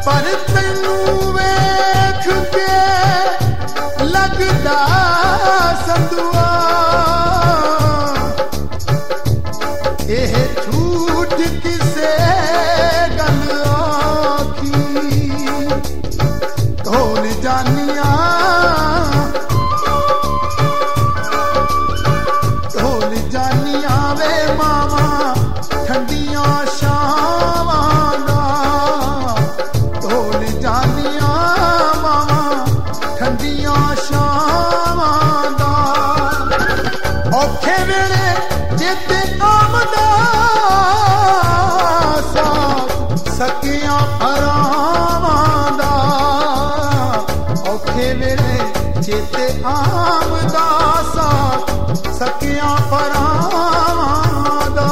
पर तैनू वेख के लगदा संदुआ एह झूठ किसे गल आखी ढोल जानिया वे मावा ठंडिया शावां दा ढोल जानिया मावा ठंडिया शावां दा औखे वेले चेते आमदा सकियां भरावां दा औखे वेले चेते आमदा सकियां भरावां दा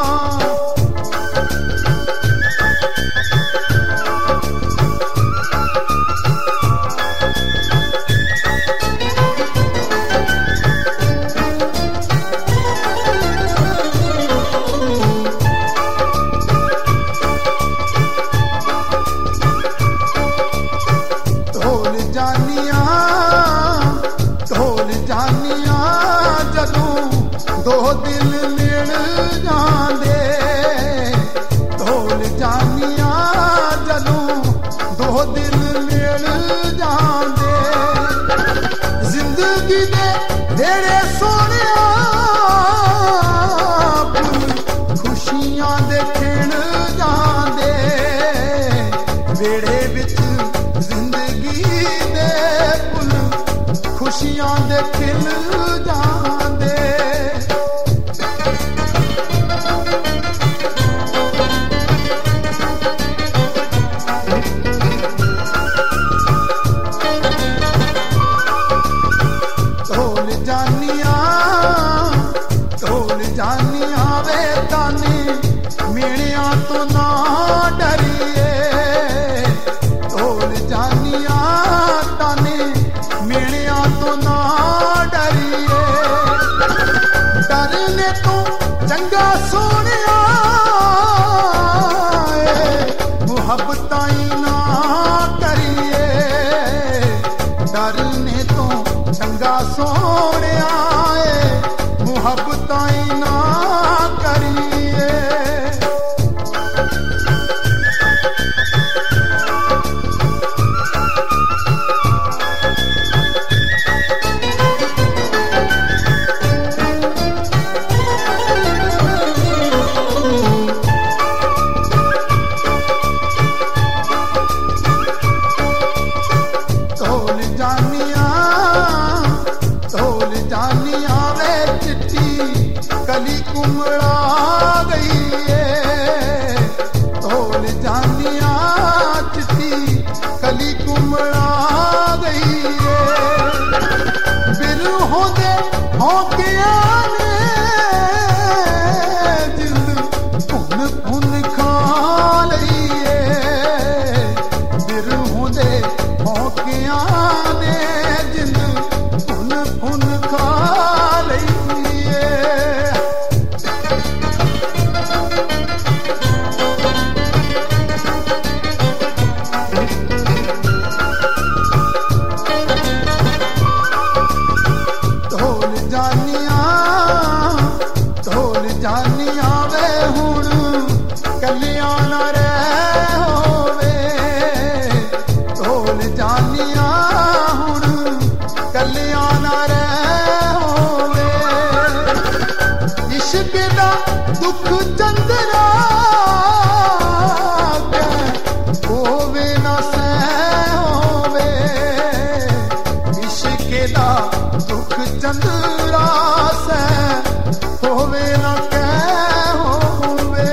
ढोल जानिया जदों दो दिल मिल जांदे ढोल जानिया जदों दो दिल मिल जांदे जिंदगी दे ढेरे सोहणिया खुशियां दे खिण जांदे वेड़े विच जिंदगी दे पुल खुशियां दे खिल जांदे ढोल जानिया वे ताने मिलिया तो ना डरिए ढोल जानिया ताने मिलिया तो ना डरिए डरने तो चंगा सोनिया मुहब्बतां ही ना करिए डरने तो चंगा सोनिया मुहब्बतां ही ना करिए ढोल जानिया वे चिट्ठी कली कुमड़ा गई है ढोल जानिया चिट्ठी कली कुमड़ा गई है बिरहों दे होकिया ने दिल पुन पुन खा लई है बिरहों दे होकिया ने दिल पुन पुन खा लई है ढोल जानिया वे हुण कलियां ना रह होवे ढोल जानिया हुण कलियां ना रह होवे इश्क दा दुख चंदरा होवे ना सह होवे इश्क दा दुख चंदरा सह होवे ना कह होवे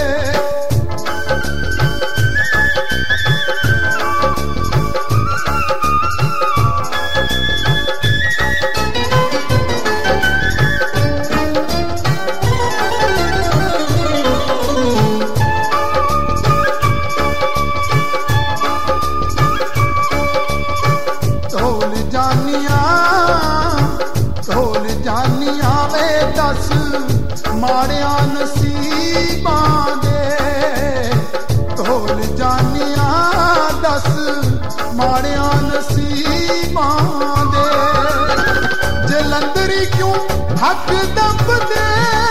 ढोल जानिया वे दस माड़िया नसीबां दे ढोल जानिया दस माड़िया नसीबां दे जलंधरी क्यों हक दबदे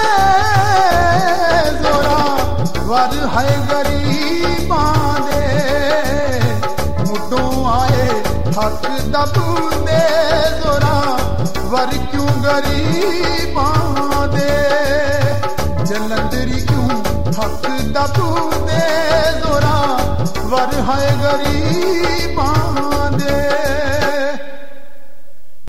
जोरा वर है गरीबां दे मुडों आए हक दबदे जोरा वर क्यों गरीबां दे जलंधरी क्यों हक दबदे जोरा वर है गरीबां